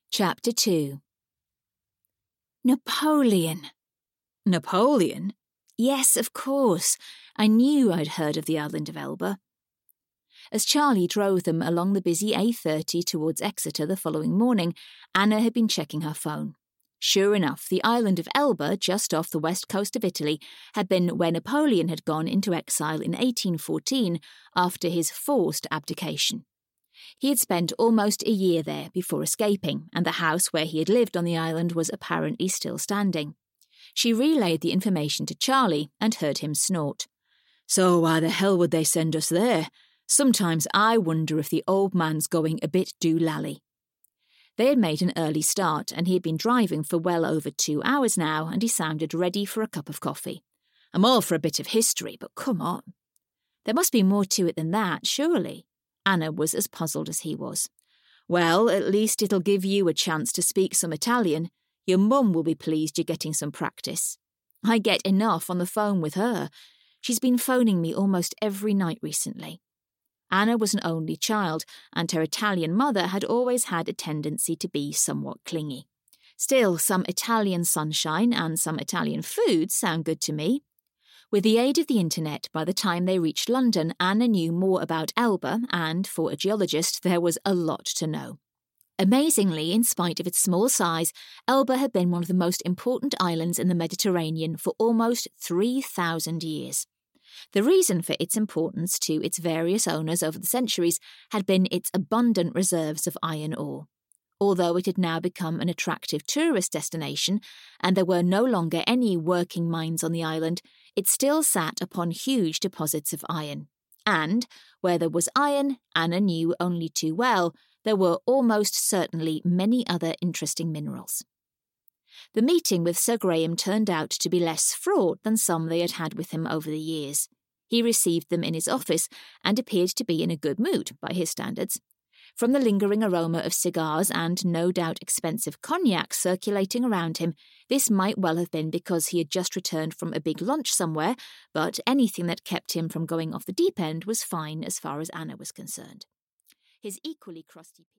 Chapter 2. Napoleon. Napoleon? Yes, of course. I knew I'd heard of the island of Elba. As Charlie drove them along the busy A30 towards Exeter the following morning, Anna had been checking her phone. Sure enough, the island of Elba, just off the west coast of Italy, had been where Napoleon had gone into exile in 1814 after his forced abdication. He had spent almost a year there before escaping, and the house where he had lived on the island was apparently still standing. She relayed the information to Charlie and heard him snort. So why the hell would they send us there? Sometimes I wonder if the old man's going a bit doolally. They had made an early start, and he had been driving for well over 2 hours now, and he sounded ready for a cup of coffee. I'm all for a bit of history, but come on. There must be more to it than that, surely. Anna was as puzzled as he was. Well, at least it'll give you a chance to speak some Italian. Your mum will be pleased you're getting some practice. I get enough on the phone with her. She's been phoning me almost every night recently. Anna was an only child, and her Italian mother had always had a tendency to be somewhat clingy. Still, some Italian sunshine and some Italian food sound good to me. With the aid of the internet, by the time they reached London, Anna knew more about Elba, and, for a geologist, there was a lot to know. Amazingly, in spite of its small size, Elba had been one of the most important islands in the Mediterranean for almost 3,000 years. The reason for its importance to its various owners over the centuries had been its abundant reserves of iron ore. Although it had now become an attractive tourist destination, and there were no longer any working mines on the island, it still sat upon huge deposits of iron. And, where there was iron, Anna knew only too well, there were almost certainly many other interesting minerals. The meeting with Sir Graham turned out to be less fraught than some they had had with him over the years. He received them in his office and appeared to be in a good mood, by his standards. From the lingering aroma of cigars and no doubt expensive cognac circulating around him, this might well have been because he had just returned from a big lunch somewhere, but anything that kept him from going off the deep end was fine as far as Anna was concerned. His equally crusty